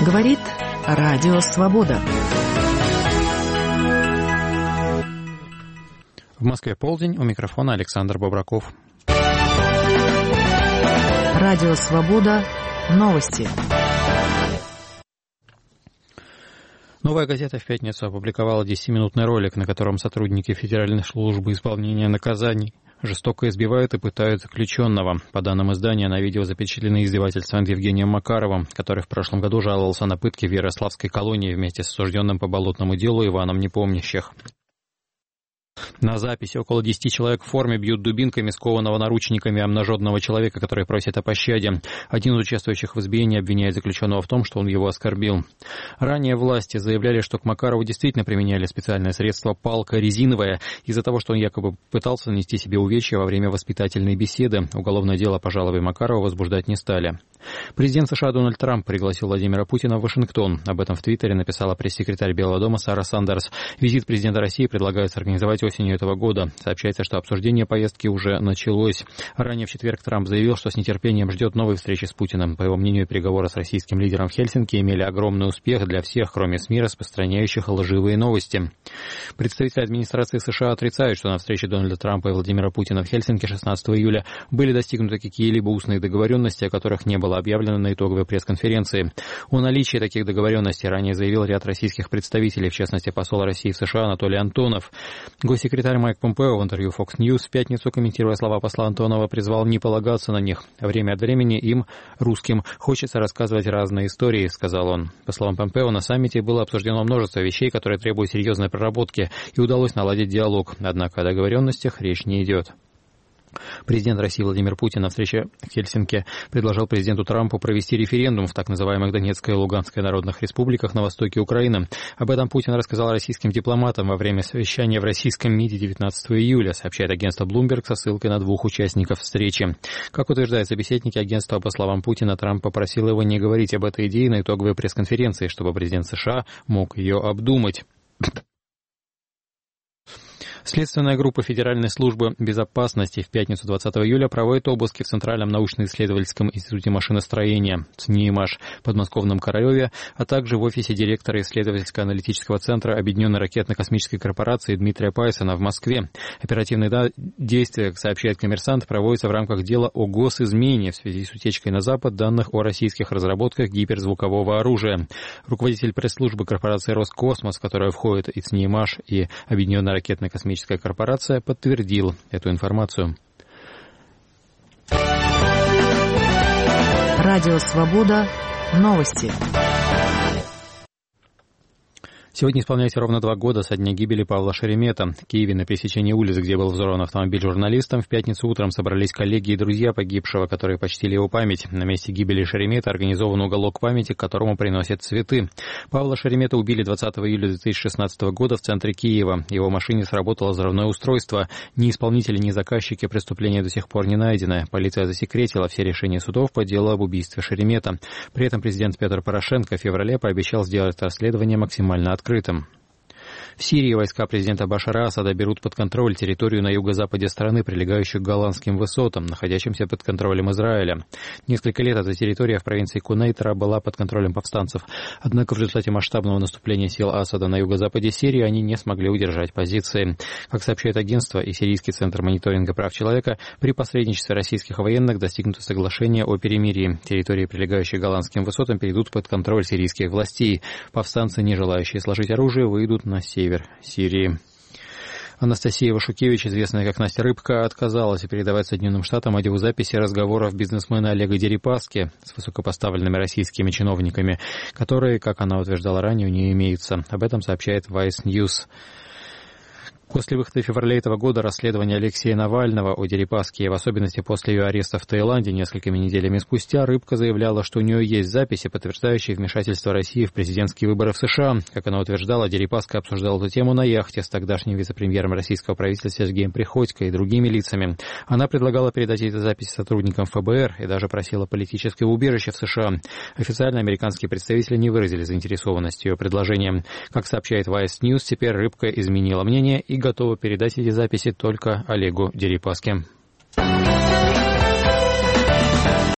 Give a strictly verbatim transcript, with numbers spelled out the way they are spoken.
Говорит Радио Свобода. В Москве полдень, у микрофона Александр Бобраков. Радио Свобода. Новости. «Новая газета» в пятницу опубликовала десятиминутный ролик, на котором сотрудники Федеральной службы исполнения наказаний жестоко избивают и пытают заключенного. По данным издания, на видео запечатлены издевательства над Евгением Макаровым, который в прошлом году жаловался на пытки в Ярославской колонии вместе с осужденным по болотному делу Иваном Непомнящих. На записи около десяти человек в форме бьют дубинками скованного наручниками обнаженного человека, который просит о пощаде. Один из участвующих в избиении обвиняет заключенного в том, что он его оскорбил. Ранее власти заявляли, что к Макарову действительно применяли специальное средство палка резиновая из-за того, что он якобы пытался нанести себе увечья во время воспитательной беседы. Уголовное дело по жалобе Макарова возбуждать не стали. Президент США Дональд Трамп пригласил Владимира Путина в Вашингтон. Об этом в Твиттере написала пресс-секретарь Белого дома Сара Сандерс. Визит президента России предлагается организовать осенью этого года. Сообщается, что обсуждение поездки уже началось. Ранее в четверг Трамп заявил, что с нетерпением ждет новой встречи с Путиным. По его мнению, переговоры с российским лидером в Хельсинки имели огромный успех для всех, кроме СМИ, распространяющих лживые новости. Представители администрации США отрицают, что на встрече Дональда Трампа и Владимира Путина в Хельсинки шестнадцатого июля были достигнуты какие-либо устные договоренности, о которых не было объявлено на итоговой пресс-конференции. О наличии таких договоренностей ранее заявил ряд российских представителей, в частности, посол России в США Анатолий Антонов. Госсекретарь Майк Помпео в интервью Fox News в пятницу, комментируя слова посла Антонова, призвал не полагаться на них. Время от времени им, русским, хочется рассказывать разные истории, сказал он. По словам Помпео, на саммите было обсуждено множество вещей, которые требуют серьезной проработки, и удалось наладить диалог. Однако о договоренностях речь не идет. Президент России Владимир Путин на встрече в Хельсинки предложил президенту Трампу провести референдум в так называемых Донецкой и Луганской народных республиках на востоке Украины. Об этом Путин рассказал российским дипломатам во время совещания в российском МИДе девятнадцатого июля, сообщает агентство Bloomberg со ссылкой на двух участников встречи. Как утверждают собеседники агентства, по словам Путина, Трамп попросил его не говорить об этой идее на итоговой пресс-конференции, чтобы президент США мог ее обдумать. Следственная группа Федеральной службы безопасности в пятницу двадцатого июля проводит обыски в Центральном научно-исследовательском институте машиностроения ЦНИИМАШ в подмосковном Королеве, а также в офисе директора исследовательско-аналитического центра Объединенной ракетно-космической корпорации Дмитрия Пайсона в Москве. Оперативные действия, как сообщает «Коммерсант», проводятся в рамках дела о госизмене в связи с утечкой на Запад данных о российских разработках гиперзвукового оружия. Руководитель пресс-службы корпорации «Роскосмос», в которую входит и ЦНИИМАШ, и Объединенная ракетно-космическая корпорация, подтвердил эту информацию. Радио Свобода. Новости. Сегодня исполняется ровно два года со дня гибели Павла Шеремета. В Киеве на пересечении улиц, где был взорван автомобиль журналистам, в пятницу утром собрались коллеги и друзья погибшего, которые почтили его память. На месте гибели Шеремета организован уголок памяти, к которому приносят цветы. Павла Шеремета убили двадцатого июля две тысячи шестнадцатого года в центре Киева. В его машине сработало взрывное устройство. Ни исполнители, ни заказчики преступления до сих пор не найдены. Полиция засекретила все решения судов по делу об убийстве Шеремета. При этом президент Петр Порошенко в феврале пообещал сделать расследование максимально открытым. Открытым. В Сирии войска президента Башара Асада берут под контроль территорию на юго-западе страны, прилегающую к Голландским высотам, находящимся под контролем Израиля. Несколько лет эта территория в провинции Кунейтра была под контролем повстанцев. Однако в результате масштабного наступления сил Асада на юго-западе Сирии они не смогли удержать позиции. Как сообщает агентство и Сирийский центр мониторинга прав человека, при посредничестве российских военных достигнуто соглашение о перемирии. Территории, прилегающие к Голландским высотам, перейдут под контроль сирийских властей. Повстанцы, не желающие сложить оружие, выйдут на север Сирии. Анастасия Вашукевич, известная как Настя Рыбка, отказалась передавать Соединенным Штатам аудиозаписи разговоров бизнесмена Олега Дерипаски с высокопоставленными российскими чиновниками, которые, как она утверждала ранее, не имеются. Об этом сообщает Vice News. После выхода в феврале этого года расследования Алексея Навального о Дерипаске, в особенности после ее ареста в Таиланде несколькими неделями спустя, Рыбка заявляла, что у нее есть записи, подтверждающие вмешательство России в президентские выборы в США. Как она утверждала, Дерипаска обсуждал эту тему на яхте с тогдашним вице-премьером российского правительства Сергеем Приходько и другими лицами. Она предлагала передать эти записи сотрудникам эф бэ эр и даже просила политического убежища в США. Официально американские представители не выразили заинтересованность ее предложением. Как сообщает Vice News, теперь Рыбка изменила мнение и готова передать эти записи только Олегу Дерипаске.